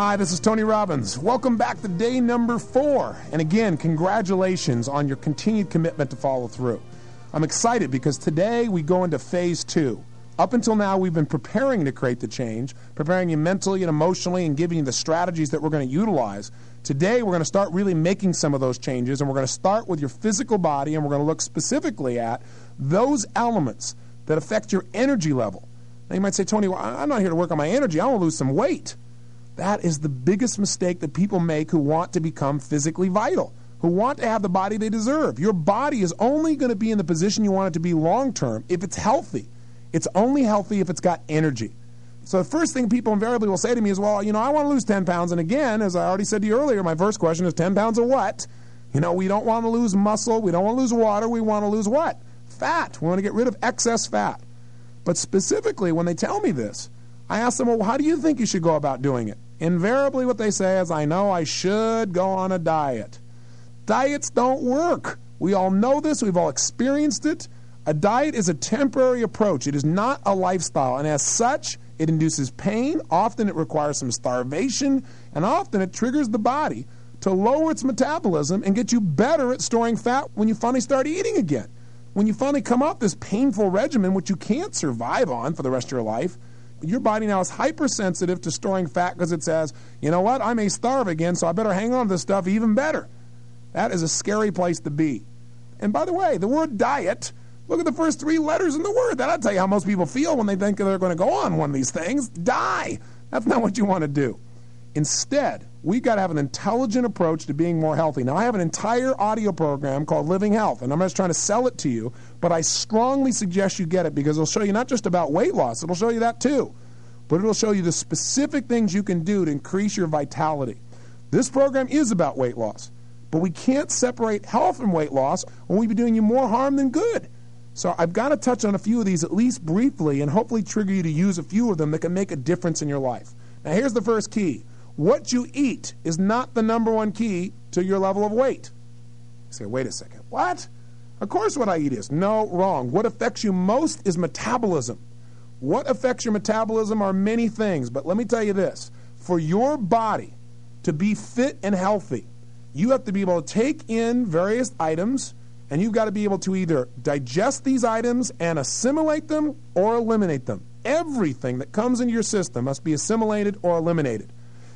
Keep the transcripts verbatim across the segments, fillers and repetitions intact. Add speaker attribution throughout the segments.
Speaker 1: Hi, this is Tony Robbins. Welcome back to day number four. And again, congratulations on your continued commitment to follow through. I'm excited because today we go into phase two. Up until now, we've been preparing to create the change, preparing you mentally and emotionally and giving you the strategies that we're going to utilize. Today, we're going to start really making some of those changes, and we're going to start with your physical body, and we're going to look specifically at those elements that affect your energy level. Now, you might say, Tony, well, I'm not here to work on my energy. I want to lose some weight. That is the biggest mistake that people make who want to become physically vital, who want to have the body they deserve. Your body is only going to be in the position you want it to be long-term if it's healthy. It's only healthy if it's got energy. So the first thing people invariably will say to me is, well, you know, I want to lose ten pounds. And again, as I already said to you earlier, my first question is ten pounds of what? You know, we don't want to lose muscle. We don't want to lose water. We want to lose what? Fat. We want to get rid of excess fat. But specifically, when they tell me this, I ask them, well, how do you think you should go about doing it? Invariably what they say is, I know I should go on a diet. Diets don't work. We all know this. We've all experienced it. A diet is a temporary approach. It is not a lifestyle. And as such, it induces pain. Often it requires some starvation. And often it triggers the body to lower its metabolism and get you better at storing fat when you finally start eating again. When you finally come off this painful regimen, which you can't survive on for the rest of your life, your body now is hypersensitive to storing fat because it says, you know what, I may starve again, so I better hang on to this stuff even better. That is a scary place to be. And by the way, the word diet, look at the first three letters in the word. That'll tell you how most people feel when they think they're going to go on one of these things. Die. That's not what you want to do. Instead, we've got to have an intelligent approach to being more healthy. Now, I have an entire audio program called Living Health, and I'm just trying to sell it to you, but I strongly suggest you get it because it'll show you not just about weight loss, it'll show you that too, but it'll show you the specific things you can do to increase your vitality. This program is about weight loss, but we can't separate health from weight loss when we be doing you more harm than good. So I've got to touch on a few of these at least briefly and hopefully trigger you to use a few of them that can make a difference in your life. Now, here's the first key. What you eat is not the number one key to your level of weight. You say, wait a second, what? Of course what I eat is. No, wrong. What affects you most is metabolism. What affects your metabolism are many things, but let me tell you this. For your body to be fit and healthy, you have to be able to take in various items, and you've got to be able to either digest these items and assimilate them or eliminate them. Everything that comes into your system must be assimilated or eliminated.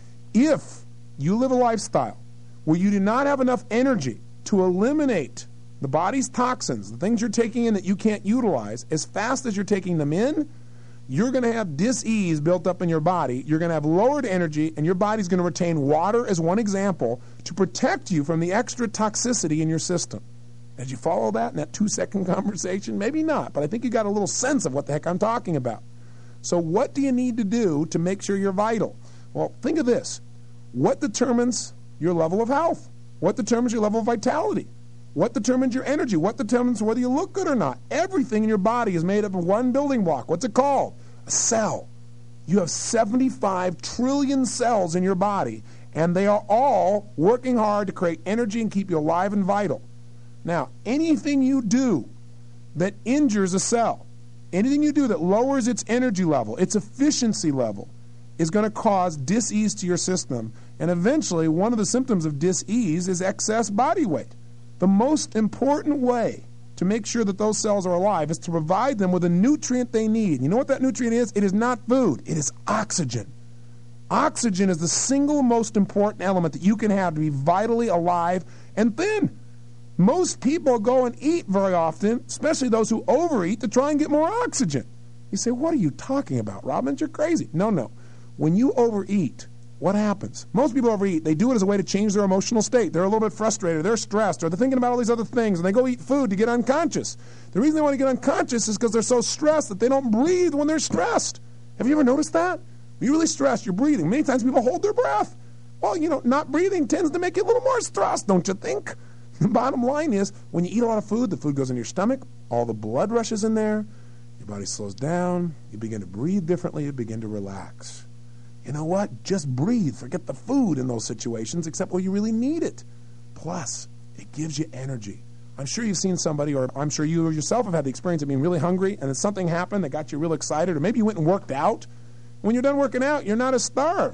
Speaker 1: If you live a lifestyle where you do not have enough energy to eliminate the body's toxins, the things you're taking in that you can't utilize, as fast as you're taking them in, you're going to have dis-ease built up in your body. You're going to have lowered energy, and your body's going to retain water, as one example, to protect you from the extra toxicity in your system. Did you follow that in that two-second conversation? Maybe not, but I think you got a little sense of what the heck I'm talking about. So what do you need to do to make sure you're vital? Well, think of this. What determines your level of health? What determines your level of vitality? What determines your energy? What determines whether you look good or not? Everything in your body is made up of one building block. What's it called? A cell. You have seventy-five trillion cells in your body, and they are all working hard to create energy and keep you alive and vital. Now, anything you do that injures a cell, anything you do that lowers its energy level, its efficiency level, is going to cause dis-ease to your system. And eventually, one of the symptoms of dis-ease is excess body weight. The most important way to make sure that those cells are alive is to provide them with a nutrient they need. You know what that nutrient is? It is not food. It is oxygen. Oxygen is the single most important element that you can have to be vitally alive and thin. Most people go and eat very often, especially those who overeat, to try and get more oxygen. You say, what are you talking about, Robbins? You're crazy. No, no. When you overeat, what happens? Most people overeat. They do it as a way to change their emotional state. They're a little bit frustrated. They're stressed. Or they're thinking about all these other things, and they go eat food to get unconscious. The reason they want to get unconscious is because they're so stressed that they don't breathe when they're stressed. Have you ever noticed that? When you're really stressed, you're breathing. Many times people hold their breath. Well, you know, not breathing tends to make you a little more stressed, don't you think? The bottom line is, when you eat a lot of food, the food goes in your stomach, all the blood rushes in there, your body slows down, you begin to breathe differently, you begin to relax. You know what? Just breathe. Forget the food in those situations, except where you really need it. Plus, it gives you energy. I'm sure you've seen somebody, or I'm sure you yourself have had the experience of being really hungry, and then something happened that got you real excited, or maybe you went and worked out. When you're done working out, you're not as starved.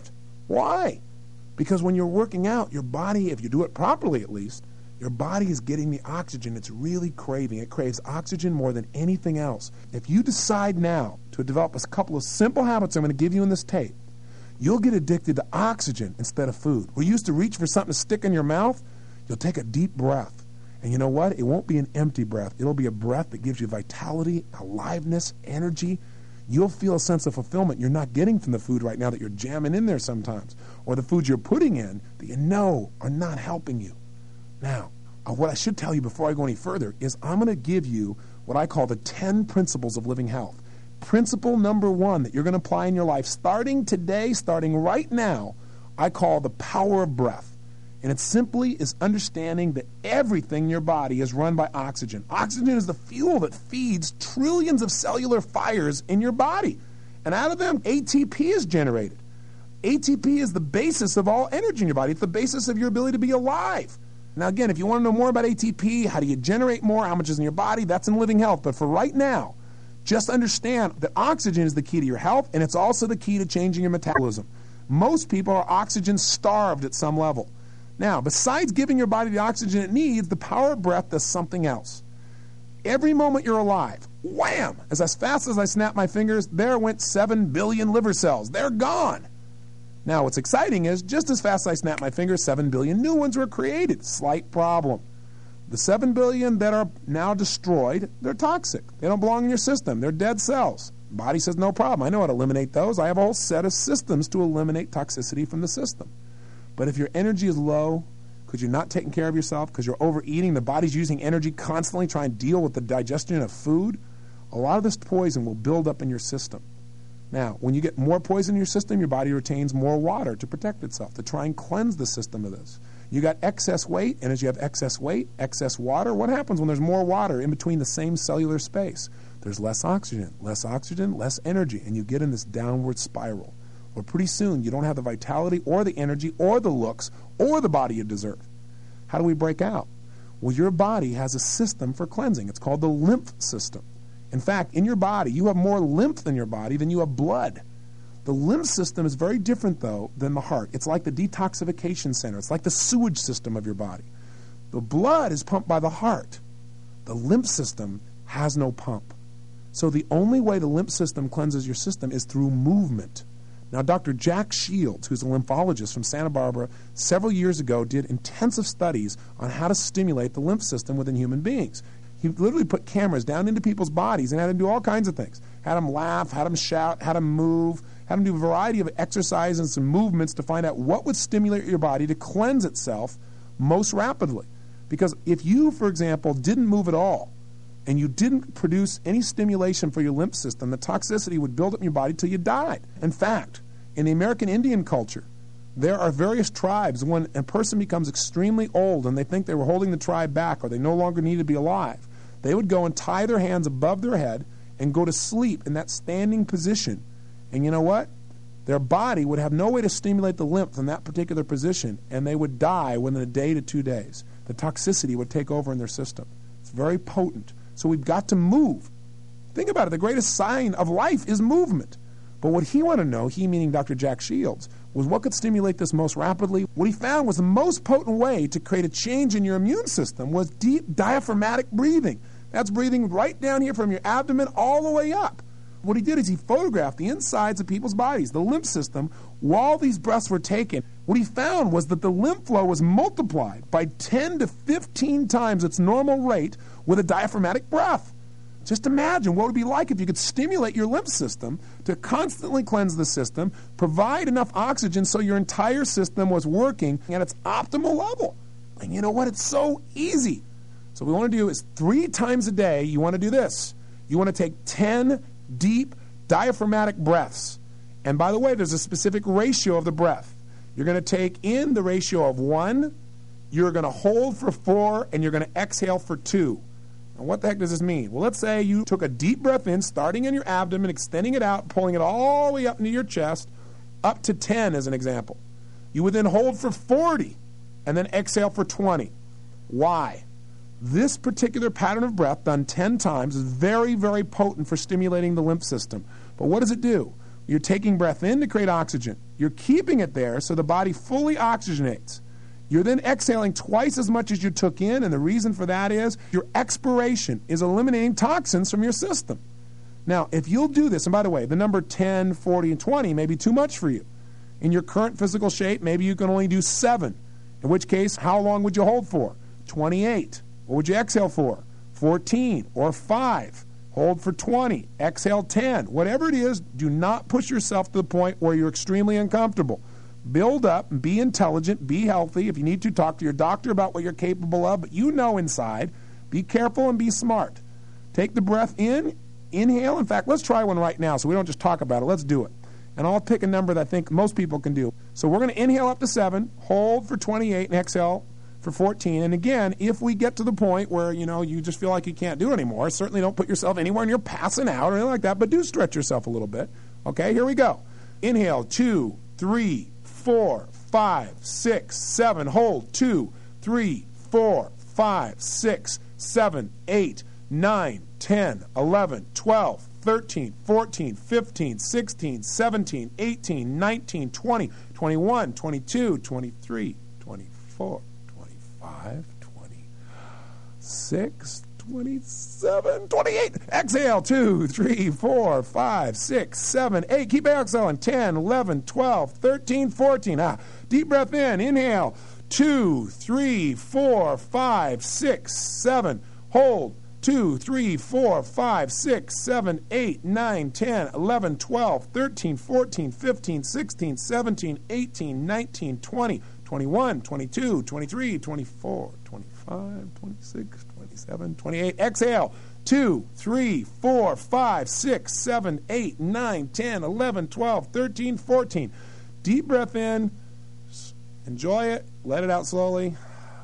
Speaker 1: Why? Because when you're working out, your body, if you do it properly at least, your body is getting the oxygen it's really craving. It craves oxygen more than anything else. If you decide now to develop a couple of simple habits I'm going to give you in this tape, you'll get addicted to oxygen instead of food. We used to reach for something to stick in your mouth. You'll take a deep breath. And you know what? It won't be an empty breath. It'll be a breath that gives you vitality, aliveness, energy. You'll feel a sense of fulfillment you're not getting from the food right now that you're jamming in there sometimes, or the foods you're putting in that you know are not helping you. Now, uh, what I should tell you before I go any further is I'm going to give you what I call the ten principles of living health. Principle number one that you're going to apply in your life starting today, starting right now, I call the power of breath. And it simply is understanding that everything in your body is run by oxygen. Oxygen is the fuel that feeds trillions of cellular fires in your body. And out of them, A T P is generated. A T P is the basis of all energy in your body. It's the basis of your ability to be alive. Now, again, if you want to know more about A T P, how do you generate more, how much is in your body, that's in Living Health. But for right now, just understand that oxygen is the key to your health, and it's also the key to changing your metabolism. Most people are oxygen starved at some level. Now, besides giving your body the oxygen it needs, the power of breath does something else. Every moment you're alive, wham, as, as fast as I snap my fingers, there went seven billion liver cells. They're gone. Now, what's exciting is, just as fast as I snap my fingers, seven billion new ones were created. Slight problem. The seven billion that are now destroyed, they're toxic. They don't belong in your system. They're dead cells. The body says, no problem. I know how to eliminate those. I have a whole set of systems to eliminate toxicity from the system. But if your energy is low, because you're not taking care of yourself, because you're overeating, the body's using energy constantly trying to deal with the digestion of food, a lot of this poison will build up in your system. Now, when you get more poison in your system, your body retains more water to protect itself, to try and cleanse the system of this. You got excess weight, and as you have excess weight, excess water, what happens when there's more water in between the same cellular space? There's less oxygen, less oxygen, less energy, and you get in this downward spiral. Well, pretty soon, you don't have the vitality or the energy or the looks or the body you deserve. How do we break out? Well, your body has a system for cleansing. It's called the lymph system. In fact, in your body, you have more lymph in your body than you have blood. The lymph system is very different, though, than the heart. It's like the detoxification center. It's like the sewage system of your body. The blood is pumped by the heart. The lymph system has no pump. So the only way the lymph system cleanses your system is through movement. Now, Doctor Jack Shields, who's a lymphologist from Santa Barbara, several years ago did intensive studies on how to stimulate the lymph system within human beings. He literally put cameras down into people's bodies and had them do all kinds of things. Had them laugh, had them shout, had them move, had them do a variety of exercises and some movements to find out what would stimulate your body to cleanse itself most rapidly. Because if you, for example, didn't move at all, and you didn't produce any stimulation for your lymph system, the toxicity would build up in your body till you died. In fact, in the American Indian culture, there are various tribes when a person becomes extremely old and they think they were holding the tribe back or they no longer need to be alive, they would go and tie their hands above their head and go to sleep in that standing position. And you know what? Their body would have no way to stimulate the lymph in that particular position, and they would die within a day to two days. The toxicity would take over in their system. It's very potent. So we've got to move. Think about it. The greatest sign of life is movement. But what he wanted to know, he meaning Doctor Jack Shields, was what could stimulate this most rapidly. What he found was the most potent way to create a change in your immune system was deep diaphragmatic breathing. That's breathing right down here from your abdomen all the way up. What he did is he photographed the insides of people's bodies, the lymph system, while these breaths were taken. What he found was that the lymph flow was multiplied by ten to fifteen times its normal rate with a diaphragmatic breath. Just imagine what it would be like if you could stimulate your lymph system to constantly cleanse the system, provide enough oxygen so your entire system was working at its optimal level. And you know what? It's so easy. So what we want to do is three times a day, you want to do this. You want to take ten deep diaphragmatic breaths. And by the way, there's a specific ratio of the breath. You're going to take in the ratio of one, you're going to hold for four, and you're going to exhale for two. Now, what the heck does this mean? Well, let's say you took a deep breath in, starting in your abdomen, extending it out, pulling it all the way up into your chest, up to ten as an example. You would then hold for forty, and then exhale for twenty. Why? This particular pattern of breath, done ten times, is very, very potent for stimulating the lymph system. But what does it do? You're taking breath in to create oxygen. You're keeping it there so the body fully oxygenates. You're then exhaling twice as much as you took in, and the reason for that is your expiration is eliminating toxins from your system. Now, if you'll do this, and by the way, the number ten, forty, and twenty may be too much for you. In your current physical shape, maybe you can only do seven, in which case, how long would you hold for? twenty-eight. What would you exhale for? fourteen or five. Hold for twenty. Exhale ten. Whatever it is, do not push yourself to the point where you're extremely uncomfortable. Build up, be intelligent, be healthy. If you need to, talk to your doctor about what you're capable of, but you know inside. Be careful and be smart. Take the breath in, inhale. In fact, let's try one right now so we don't just talk about it. Let's do it. And I'll pick a number that I think most people can do. So we're going to inhale up to seven, hold for twenty-eight, and exhale for fourteen. And again, if we get to the point where, you know, you just feel like you can't do it anymore, certainly don't put yourself anywhere and you're passing out or anything like that, but do stretch yourself a little bit. Okay, here we go. Inhale, two, three, four, five, six, seven. Hold, two, three, four, five, six, seven, eight, nine, ten, eleven, twelve, thirteen, fourteen, fifteen, sixteen, seventeen, eighteen, nineteen, twenty, twenty-one, twenty-two, twenty-three, twenty-four, twenty-five, twenty-six, twenty-seven, twenty-eight. Exhale, two, three, four, five, six, seven, eight. Keep exhaling, ten, eleven, twelve, thirteen, fourteen. Ah, deep breath in, inhale, two, three, four, five, six, seven. Hold, two, three, four, five, six, seven, eight, nine, ten, eleven, twelve, thirteen, fourteen, fifteen, sixteen, seventeen, eighteen, nineteen, twenty, twenty-one, twenty-two, twenty-three, twenty-four, twenty-five, twenty-six, twenty-seven, twenty-eight. Exhale, two, three, four, five, six, seven, eight, nine, ten, eleven, twelve, thirteen, fourteen. Deep breath in. Enjoy it. Let it out slowly.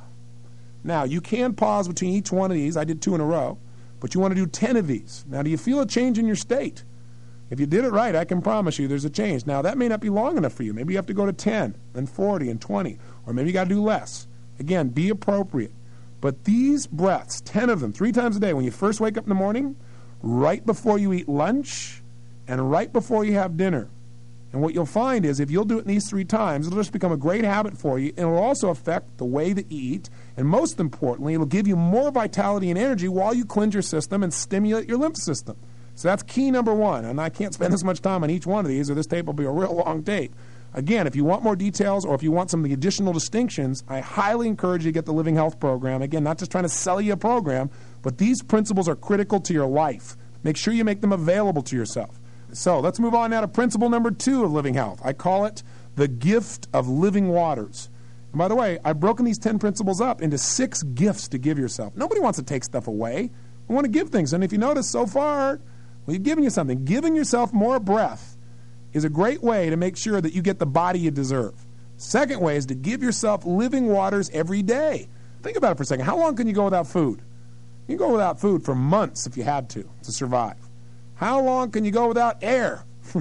Speaker 1: Now, you can pause between each one of these. I did two in a row. But you want to do ten of these. Now, do you feel a change in your state? If you did it right, I can promise you there's a change. Now, that may not be long enough for you. Maybe you have to go to ten, then forty, and twenty. Or maybe you got to do less. Again, be appropriate. But these breaths, ten of them, three times a day, when you first wake up in the morning, right before you eat lunch, and right before you have dinner. And what you'll find is if you'll do it in these three times, it'll just become a great habit for you, and it'll also affect the way that you eat. And most importantly, it'll give you more vitality and energy while you cleanse your system and stimulate your lymph system. So that's key number one. And I can't spend this much time on each one of these, or this tape will be a real long tape. Again, if you want more details or if you want some of the additional distinctions, I highly encourage you to get the Living Health program. Again, not just trying to sell you a program, but these principles are critical to your life. Make sure you make them available to yourself. So let's move on now to principle number two of Living Health. I call it the gift of living waters. And by the way, I've broken these ten principles up into six gifts to give yourself. Nobody wants to take stuff away. We want to give things. And if you notice so far, we've given you something. Giving yourself more breath is a great way to make sure that you get the body you deserve. Second way is to give yourself living waters every day. Think about it for a second. How long can you go without food? You can go without food for months if you had to, to survive. How long can you go without air?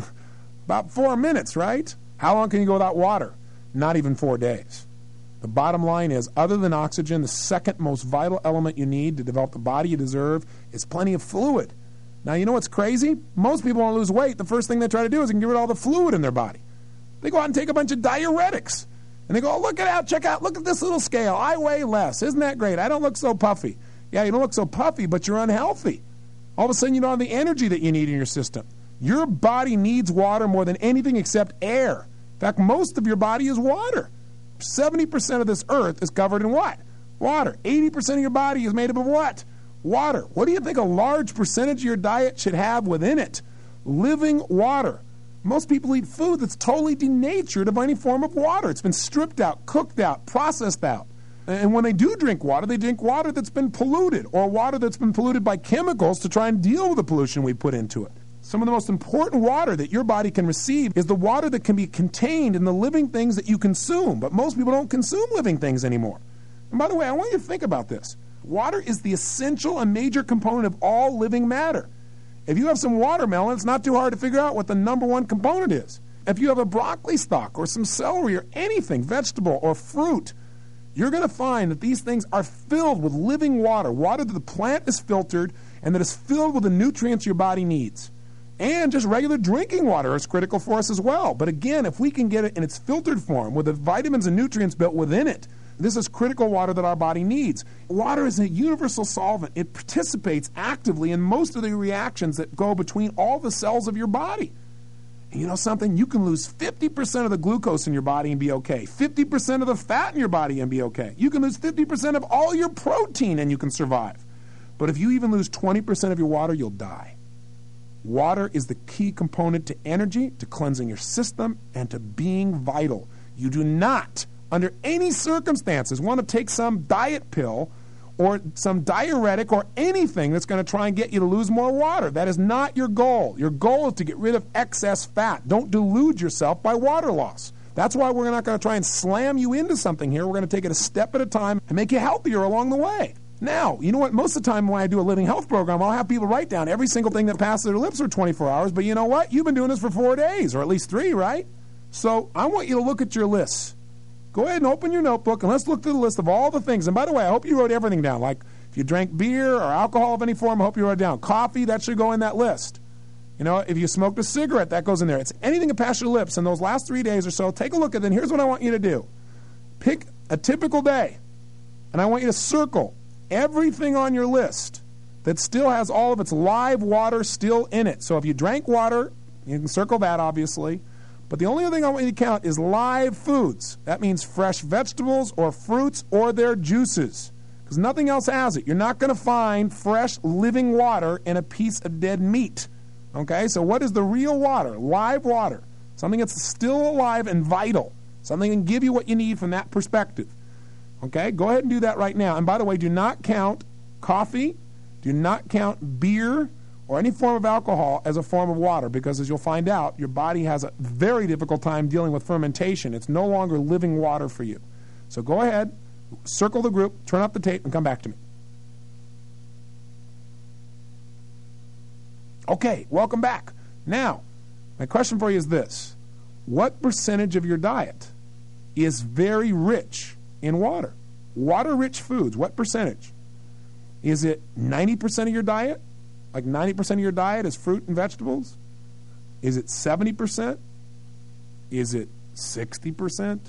Speaker 1: About four minutes, right? How long can you go without water? Not even four days. The bottom line is, other than oxygen, the second most vital element you need to develop the body you deserve is plenty of fluid. Now, you know what's crazy? Most people want to lose weight. The first thing they try to do is get rid of all the fluid in their body. They go out and take a bunch of diuretics. And they go, oh, look it out, check out, look at this little scale. I weigh less. Isn't that great? I don't look so puffy. Yeah, you don't look so puffy, but you're unhealthy. All of a sudden, you don't have the energy that you need in your system. Your body needs water more than anything except air. In fact, most of your body is water. seventy percent of this earth is covered in what? Water. eighty percent of your body is made up of what? Water. What do you think a large percentage of your diet should have within it? Living water. Most people eat food that's totally denatured of any form of water. It's been stripped out, cooked out, processed out. And when they do drink water, they drink water that's been polluted or water that's been polluted by chemicals to try and deal with the pollution we put into it. Some of the most important water that your body can receive is the water that can be contained in the living things that you consume. But most people don't consume living things anymore. And by the way, I want you to think about this. Water is the essential and major component of all living matter. If you have some watermelon, it's not too hard to figure out what the number one component is. If you have a broccoli stalk or some celery or anything, vegetable or fruit, you're going to find that these things are filled with living water, water that the plant is filtered and that is filled with the nutrients your body needs. And just regular drinking water is critical for us as well. But again, if we can get it in its filtered form with the vitamins and nutrients built within it, this is critical water that our body needs. Water is a universal solvent. It participates actively in most of the reactions that go between all the cells of your body. And you know something? You can lose fifty percent of the glucose in your body and be okay. fifty percent of the fat in your body and be okay. You can lose fifty percent of all your protein and you can survive. But if you even lose twenty percent of your water, you'll die. Water is the key component to energy, to cleansing your system, and to being vital. You do not, under any circumstances, want to take some diet pill or some diuretic or anything that's going to try and get you to lose more water. That is not your goal. Your goal is to get rid of excess fat. Don't delude yourself by water loss. That's why we're not going to try and slam you into something here. We're going to take it a step at a time and make you healthier along the way. Now, you know what? Most of the time when I do a living health program, I'll have people write down every single thing that passes their lips for twenty-four hours. But you know what? You've been doing this for four days, or at least three, right? So I want you to look at your lists. Go ahead and open your notebook, and let's look through the list of all the things. And by the way, I hope you wrote everything down. Like if you drank beer or alcohol of any form, I hope you wrote it down. Coffee, that should go in that list. You know, if you smoked a cigarette, that goes in there. It's anything that passed your lips in those last three days or so. Take a look at it, and here's what I want you to do. Pick a typical day, and I want you to circle everything on your list that still has all of its live water still in it. So if you drank water, you can circle that, obviously. But the only other thing I want you to count is live foods. That means fresh vegetables or fruits or their juices, because nothing else has it. You're not going to find fresh, living water in a piece of dead meat. Okay, so what is the real water? Live water. Something that's still alive and vital. Something that can give you what you need from that perspective. Okay, go ahead and do that right now. And by the way, do not count coffee, do not count beer, or any form of alcohol as a form of water, because as you'll find out, your body has a very difficult time dealing with fermentation. It's no longer living water for you. So go ahead, circle the group, turn up the tape, and come back to me. Okay, welcome back. Now, my question for you is this. What percentage of your diet is very rich in water? Water-rich foods, what percentage? Is it ninety percent of your diet? Like ninety percent of your diet is fruit and vegetables? Is it seventy percent? Is it sixty percent?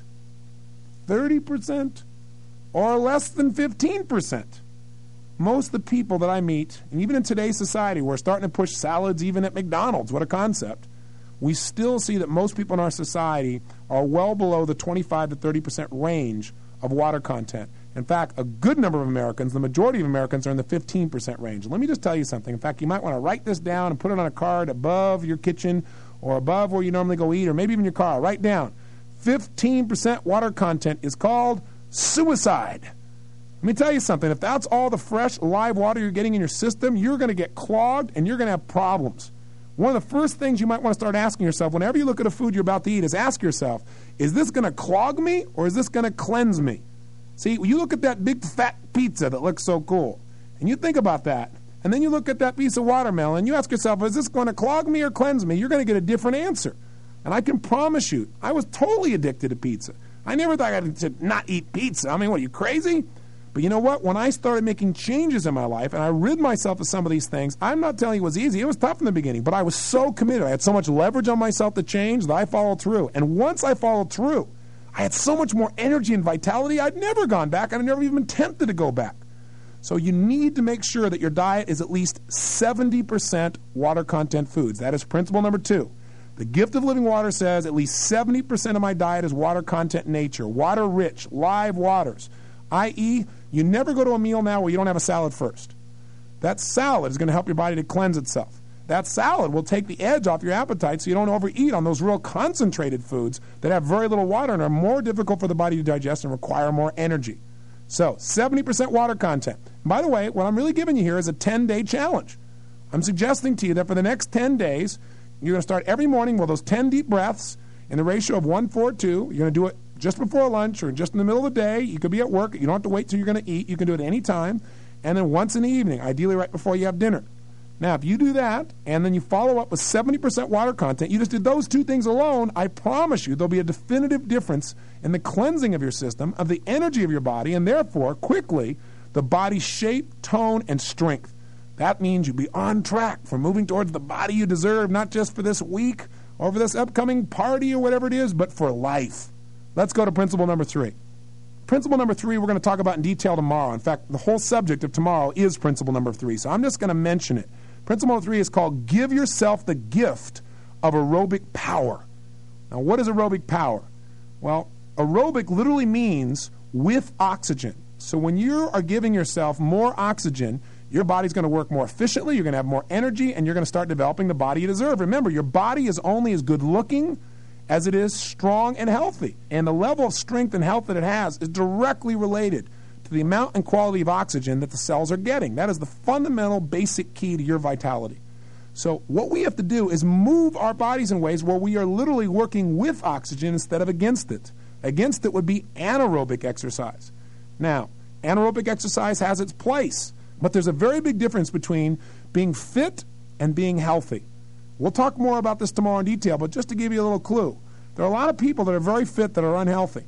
Speaker 1: thirty percent? Or less than fifteen percent? Most of the people that I meet, and even in today's society, we're starting to push salads even at McDonald's. What a concept. We still see that most people in our society are well below the twenty-five to thirty percent range of water content. In fact, a good number of Americans, the majority of Americans, are in the fifteen percent range. Let me just tell you something. In fact, you might want to write this down and put it on a card above your kitchen or above where you normally go eat, or maybe even your car. Write down fifteen percent water content is called suicide. Let me tell you something. If that's all the fresh, live water you're getting in your system, you're going to get clogged and you're going to have problems. One of the first things you might want to start asking yourself whenever you look at a food you're about to eat is ask yourself, is this going to clog me or is this going to cleanse me? See, you look at that big fat pizza that looks so cool, and you think about that, and then you look at that piece of watermelon, and you ask yourself, is this going to clog me or cleanse me? You're going to get a different answer. And I can promise you, I was totally addicted to pizza. I never thought I should not eat pizza. I mean, what, are you crazy? But you know what? When I started making changes in my life, and I rid myself of some of these things, I'm not telling you it was easy. It was tough in the beginning, but I was so committed. I had so much leverage on myself to change that I followed through. And once I followed through, I had so much more energy and vitality, I'd never gone back. I'd never even been tempted to go back. So you need to make sure that your diet is at least seventy percent water content foods. That is principle number two. The Gift of Living Water says at least seventy percent of my diet is water content in nature, water-rich, live waters, that is, you never go to a meal now where you don't have a salad first. That salad is going to help your body to cleanse itself. That salad will take the edge off your appetite so you don't overeat on those real concentrated foods that have very little water and are more difficult for the body to digest and require more energy. So, seventy percent water content. And by the way, what I'm really giving you here is a ten-day challenge. I'm suggesting to you that for the next ten days, you're going to start every morning with those ten deep breaths in the ratio of one four two. You're going to do it just before lunch or just in the middle of the day. You could be at work. You don't have to wait till you're going to eat. You can do it any time. And then once in the evening, ideally right before you have dinner. Now, if you do that, and then you follow up with seventy percent water content, you just did those two things alone, I promise you there'll be a definitive difference in the cleansing of your system, of the energy of your body, and therefore, quickly, the body's shape, tone, and strength. That means you'll be on track for moving towards the body you deserve, not just for this week or for this upcoming party or whatever it is, but for life. Let's go to principle number three. Principle number three we're going to talk about in detail tomorrow. In fact, the whole subject of tomorrow is principle number three, so I'm just going to mention it. Principle number three is called give yourself the gift of aerobic power. Now, what is aerobic power? Well, aerobic literally means with oxygen. So when you are giving yourself more oxygen, your body's going to work more efficiently, you're going to have more energy, and you're going to start developing the body you deserve. Remember, your body is only as good looking as it is strong and healthy. And the level of strength and health that it has is directly related to the amount and quality of oxygen that the cells are getting. That is the fundamental basic key to your vitality. So what we have to do is move our bodies in ways where we are literally working with oxygen instead of against it. Against it would be anaerobic exercise. Now, anaerobic exercise has its place, but there's a very big difference between being fit and being healthy. We'll talk more about this tomorrow in detail, but just to give you a little clue, there are a lot of people that are very fit that are unhealthy.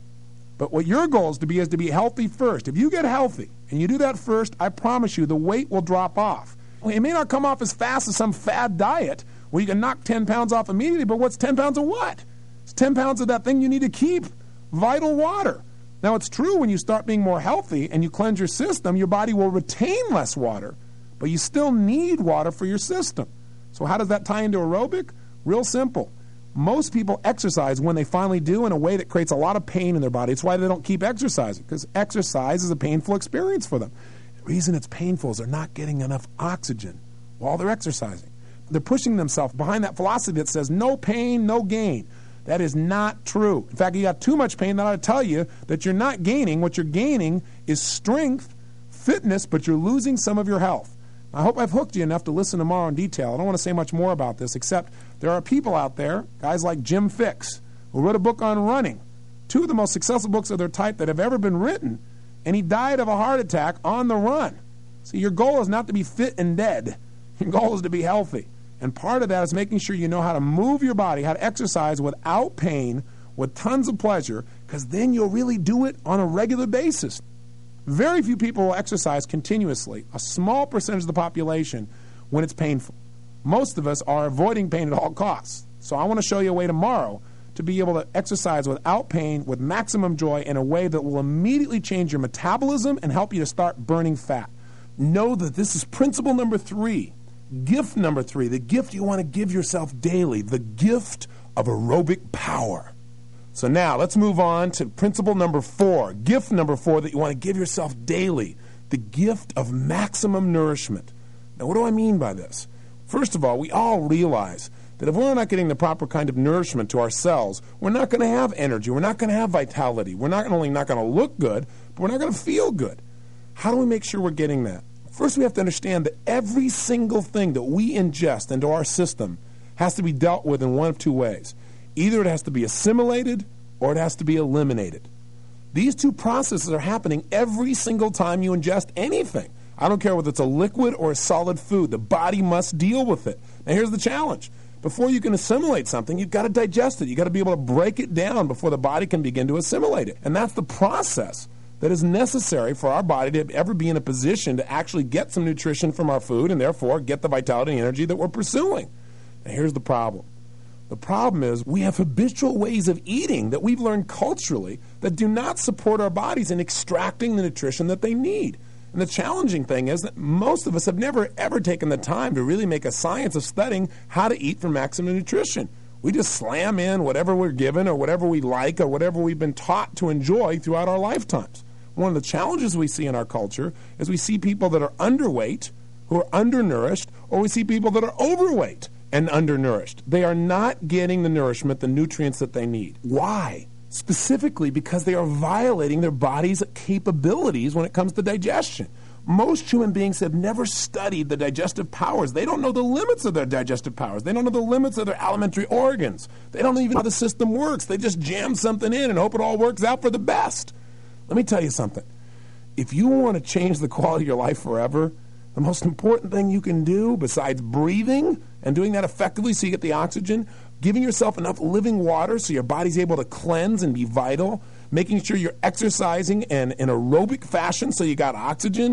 Speaker 1: But what your goal is to be is to be healthy first. If you get healthy and you do that first, I promise you the weight will drop off. It may not come off as fast as some fad diet where you can knock ten pounds off immediately, but what's ten pounds of what? It's ten pounds of that thing you need to keep, vital water. Now, it's true when you start being more healthy and you cleanse your system, your body will retain less water, but you still need water for your system. So how does that tie into aerobic? Real simple. Most people exercise when they finally do in a way that creates a lot of pain in their body. It's why they don't keep exercising, because exercise is a painful experience for them. The reason it's painful is they're not getting enough oxygen while they're exercising. They're pushing themselves behind that philosophy that says no pain, no gain. That is not true. In fact, you got too much pain that ought to tell you that you're not gaining. What you're gaining is strength, fitness, but you're losing some of your health. I hope I've hooked you enough to listen tomorrow in detail. I don't want to say much more about this, except there are people out there, guys like Jim Fixx, who wrote a book on running, two of the most successful books of their type that have ever been written, and he died of a heart attack on the run. See, your goal is not to be fit and dead. Your goal is to be healthy. And part of that is making sure you know how to move your body, how to exercise without pain, with tons of pleasure, because then you'll really do it on a regular basis. Very few people will exercise continuously, a small percentage of the population, when it's painful. Most of us are avoiding pain at all costs. So I want to show you a way tomorrow to be able to exercise without pain, with maximum joy, in a way that will immediately change your metabolism and help you to start burning fat. Know that this is principle number three, gift number three, the gift you want to give yourself daily, the gift of aerobic power. So now let's move on to principle number four, gift number four that you want to give yourself daily, the gift of maximum nourishment. Now, what do I mean by this? First of all, we all realize that if we're not getting the proper kind of nourishment to our cells, we're not going to have energy, we're not going to have vitality, we're not only not going to look good, but we're not going to feel good. How do we make sure we're getting that? First, we have to understand that every single thing that we ingest into our system has to be dealt with in one of two ways. Either it has to be assimilated or it has to be eliminated. These two processes are happening every single time you ingest anything. I don't care whether it's a liquid or a solid food. The body must deal with it. Now, here's the challenge. Before you can assimilate something, you've got to digest it. You've got to be able to break it down before the body can begin to assimilate it. And that's the process that is necessary for our body to ever be in a position to actually get some nutrition from our food and therefore get the vitality and energy that we're pursuing. Now, here's the problem. The problem is we have habitual ways of eating that we've learned culturally that do not support our bodies in extracting the nutrition that they need. And the challenging thing is that most of us have never, ever taken the time to really make a science of studying how to eat for maximum nutrition. We just slam in whatever we're given or whatever we like or whatever we've been taught to enjoy throughout our lifetimes. One of the challenges we see in our culture is we see people that are underweight, who are undernourished, or we see people that are overweight and undernourished. They are not getting the nourishment, the nutrients that they need. Why? Specifically because they are violating their body's capabilities when it comes to digestion. Most human beings have never studied the digestive powers. They don't know the limits of their digestive powers. They don't know the limits of their alimentary organs. They don't even know how the system works. They just jam something in and hope it all works out for the best. Let me tell you something. If you want to change the quality of your life forever, the most important thing you can do, besides breathing and doing that effectively so you get the oxygen, giving yourself enough living water so your body's able to cleanse and be vital, making sure you're exercising in an aerobic fashion so you got oxygen,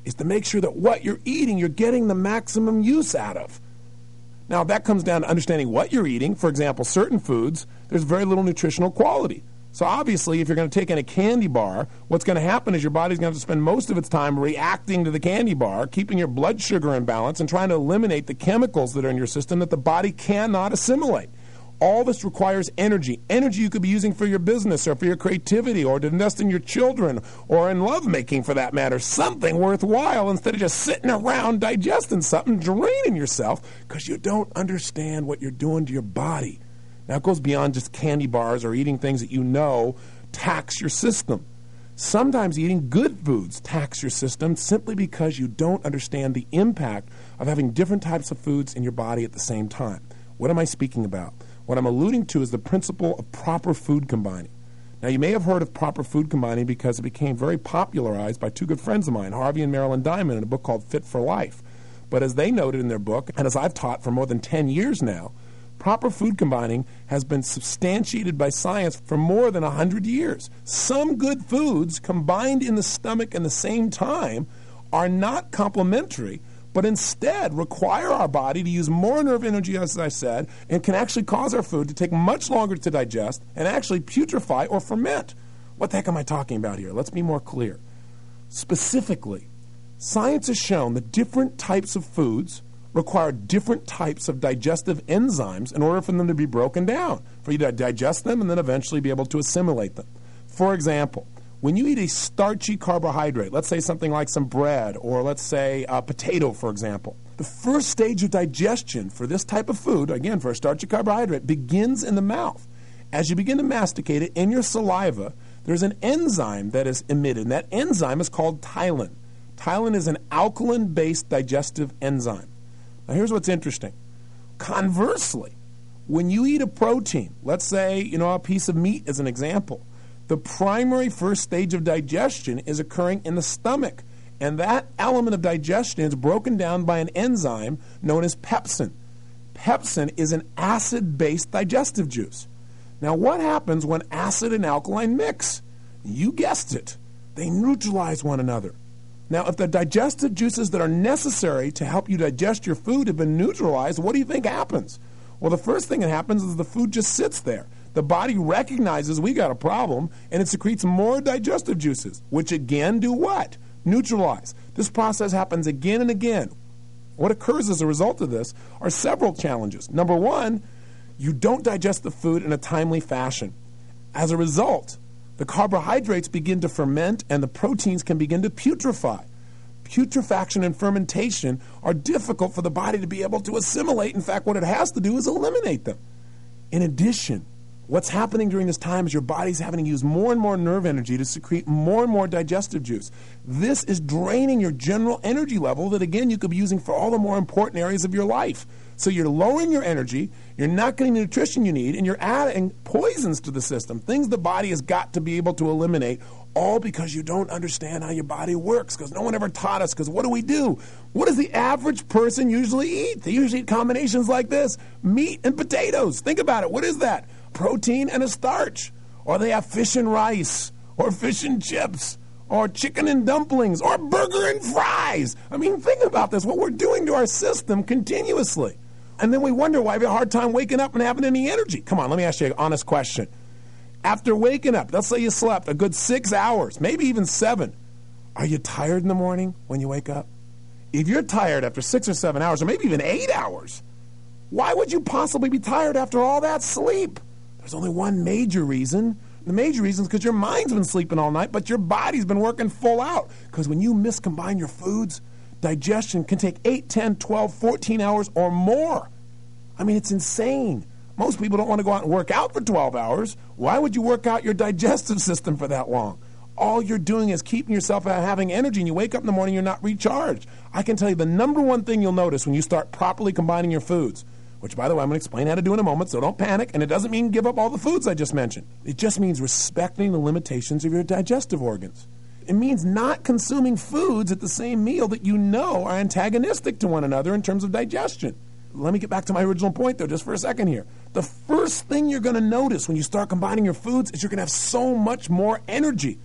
Speaker 1: is to make sure that what you're eating, you're getting the maximum use out of. Now, that comes down to understanding what you're eating. For example, certain foods, there's very little nutritional quality. So obviously, if you're going to take in a candy bar, what's going to happen is your body's going to have to spend most of its time reacting to the candy bar, keeping your blood sugar in balance, and trying to eliminate the chemicals that are in your system that the body cannot assimilate. All this requires energy. Energy you could be using for your business or for your creativity or to invest in your children or in lovemaking for that matter. Something worthwhile instead of just sitting around digesting something, draining yourself because you don't understand what you're doing to your body. Now, it goes beyond just candy bars or eating things that you know tax your system. Sometimes eating good foods tax your system simply because you don't understand the impact of having different types of foods in your body at the same time. What am I speaking about? What I'm alluding to is the principle of proper food combining. Now, you may have heard of proper food combining because it became very popularized by two good friends of mine, Harvey and Marilyn Diamond, in a book called Fit for Life. But as they noted in their book, and as I've taught for more than ten years now, proper food combining has been substantiated by science for more than one hundred years. Some good foods combined in the stomach at the same time are not complementary, but instead require our body to use more nerve energy, as I said, and can actually cause our food to take much longer to digest and actually putrefy or ferment. What the heck am I talking about here? Let's be more clear. Specifically, science has shown that different types of foods require different types of digestive enzymes in order for them to be broken down, for you to digest them and then eventually be able to assimilate them. For example, when you eat a starchy carbohydrate, let's say something like some bread, or let's say a potato, for example, the first stage of digestion for this type of food, again, for a starchy carbohydrate, begins in the mouth. As you begin to masticate it in your saliva, there's an enzyme that is emitted, and that enzyme is called ptyalin. Ptyalin is an alkaline-based digestive enzyme. Now, here's what's interesting. Conversely, when you eat a protein, let's say, you know, a piece of meat as an example, the primary first stage of digestion is occurring in the stomach, and that element of digestion is broken down by an enzyme known as pepsin. Pepsin is an acid-based digestive juice. Now, what happens when acid and alkaline mix? You guessed it. They neutralize one another. Now, if the digestive juices that are necessary to help you digest your food have been neutralized, what do you think happens? Well, the first thing that happens is the food just sits there. The body recognizes we got a problem, and it secretes more digestive juices, which again do what? Neutralize. This process happens again and again. What occurs as a result of this are several challenges. Number one, you don't digest the food in a timely fashion. As a result, the carbohydrates begin to ferment and the proteins can begin to putrefy. Putrefaction and fermentation are difficult for the body to be able to assimilate. In fact, what it has to do is eliminate them. In addition, what's happening during this time is your body's having to use more and more nerve energy to secrete more and more digestive juice. This is draining your general energy level that, again, you could be using for all the more important areas of your life. So you're lowering your energy, you're not getting the nutrition you need, and you're adding poisons to the system, things the body has got to be able to eliminate, all because you don't understand how your body works, because no one ever taught us, because what do we do? What does the average person usually eat? They usually eat combinations like this, meat and potatoes. Think about it. What is that? Protein and a starch. Or they have fish and rice, or fish and chips, or chicken and dumplings, or burger and fries. I mean, think about this, what we're doing to our system continuously. And then we wonder why we have a hard time waking up and having any energy. Come on, let me ask you an honest question. After waking up, let's say you slept a good six hours, maybe even seven, are you tired in the morning when you wake up? If you're tired after six or seven hours, or maybe even eight hours, why would you possibly be tired after all that sleep? There's only one major reason. The major reason is because your mind's been sleeping all night, but your body's been working full out. Because when you miscombine your foods, digestion can take eight, ten, twelve, fourteen hours or more. I mean, it's insane. Most people don't want to go out and work out for twelve hours. Why would you work out your digestive system for that long? All you're doing is keeping yourself having energy, and you wake up in the morning, you're not recharged. I can tell you the number one thing you'll notice when you start properly combining your foods, which, by the way, I'm going to explain how to do in a moment, so don't panic, and it doesn't mean give up all the foods I just mentioned. It just means respecting the limitations of your digestive organs. It means not consuming foods at the same meal that you know are antagonistic to one another in terms of digestion. Let me get back to my original point, though, just for a second here. The first thing you're going to notice when you start combining your foods is you're going to have so much more energy.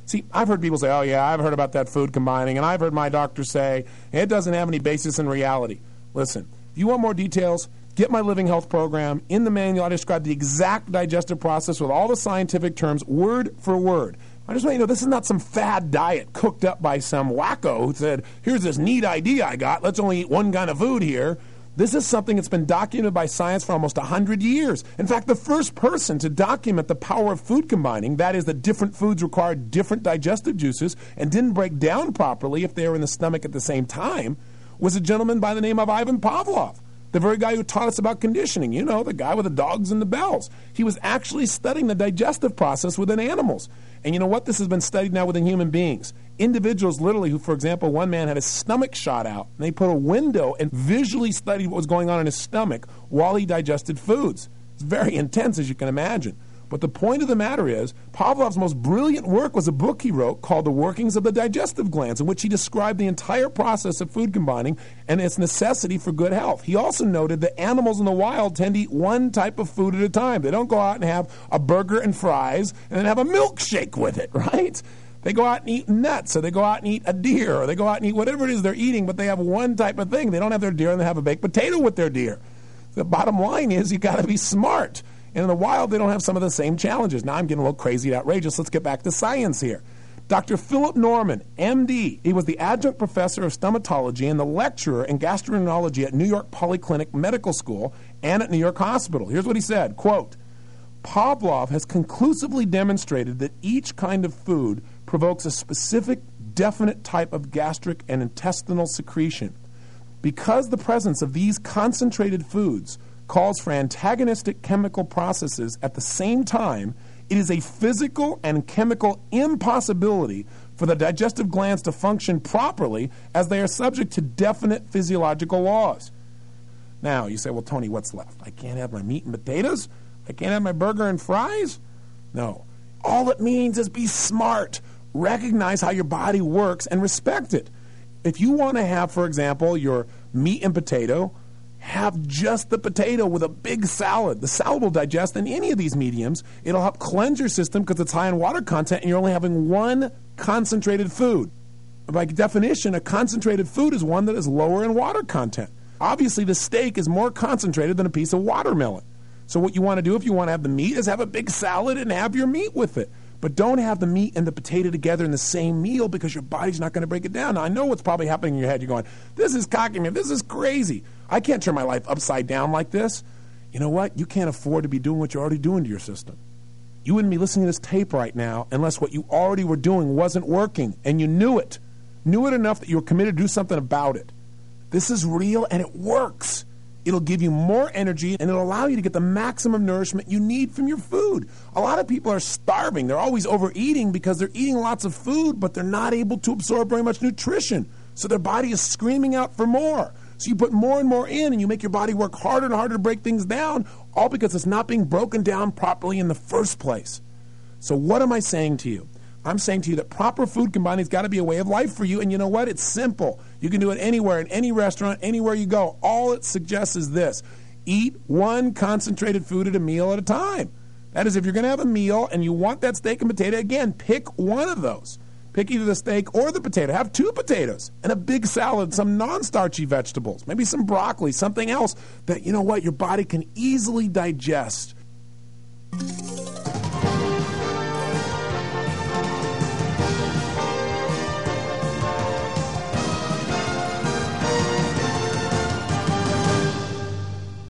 Speaker 1: See, I've heard people say, oh, yeah, I've heard about that food combining, and I've heard my doctor say it doesn't have any basis in reality. Listen, if you want more details, get my Living Health program. In the manual, I describe the exact digestive process with all the scientific terms, word for word. I just want you to know this is not some fad diet cooked up by some wacko who said, here's this neat idea I got, let's only eat one kind of food here. This is something that's been documented by science for almost one hundred years. In fact, the first person to document the power of food combining, that is that different foods required different digestive juices and didn't break down properly if they were in the stomach at the same time, was a gentleman by the name of Ivan Pavlov, the very guy who taught us about conditioning. You know, the guy with the dogs and the bells. He was actually studying the digestive process within animals. And you know what? This has been studied now within human beings. Individuals literally who, for example, one man had his stomach shot out, and they put a window and visually studied what was going on in his stomach while he digested foods. It's very intense, as you can imagine. But the point of the matter is, Pavlov's most brilliant work was a book he wrote called The Workings of the Digestive Glands, in which he described the entire process of food combining and its necessity for good health. He also noted that animals in the wild tend to eat one type of food at a time. They don't go out and have a burger and fries and then have a milkshake with it, right? They go out and eat nuts, or they go out and eat a deer, or they go out and eat whatever it is they're eating, but they have one type of thing. They don't have their deer and they have a baked potato with their deer. The bottom line is you got to be smart. And in the wild, they don't have some of the same challenges. Now I'm getting a little crazy and outrageous. Let's get back to science here. Doctor Philip Norman, M D, he was the adjunct professor of stomatology and the lecturer in gastroenterology at New York Polyclinic Medical School and at New York Hospital. Here's what he said, quote, Pavlov has conclusively demonstrated that each kind of food provokes a specific, definite type of gastric and intestinal secretion. Because the presence of these concentrated foods calls for antagonistic chemical processes at the same time, it is a physical and chemical impossibility for the digestive glands to function properly as they are subject to definite physiological laws. Now, you say, well, Tony, what's left? I can't have my meat and potatoes? I can't have my burger and fries? No. All it means is be smart. Recognize how your body works and respect it. If you want to have, for example, your meat and potato, have just the potato with a big salad. The salad will digest in any of these mediums. It'll help cleanse your system because it's high in water content and you're only having one concentrated food. By definition, a concentrated food is one that is lower in water content. Obviously, the steak is more concentrated than a piece of watermelon. So what you want to do if you want to have the meat is have a big salad and have your meat with it. But don't have the meat and the potato together in the same meal because your body's not going to break it down. Now, I know what's probably happening in your head. You're going, this is cocky, man. This is crazy. I can't turn my life upside down like this. You know what? You can't afford to be doing what you're already doing to your system. You wouldn't be listening to this tape right now unless what you already were doing wasn't working, and you knew it. Knew it enough that you were committed to do something about it. This is real, and it works. It'll give you more energy, and it'll allow you to get the maximum nourishment you need from your food. A lot of people are starving. They're always overeating because they're eating lots of food, but they're not able to absorb very much nutrition. So their body is screaming out for more. So you put more and more in, and you make your body work harder and harder to break things down, all because it's not being broken down properly in the first place. So what am I saying to you? I'm saying to you that proper food combining has got to be a way of life for you, and you know what? It's simple. You can do it anywhere, in any restaurant, anywhere you go. All it suggests is this. Eat one concentrated food at a meal at a time. That is, if you're going to have a meal and you want that steak and potato, again, pick one of those. Pick either the steak or the potato. Have two potatoes and a big salad, some non-starchy vegetables, maybe some broccoli, something else that, you know what, your body can easily digest.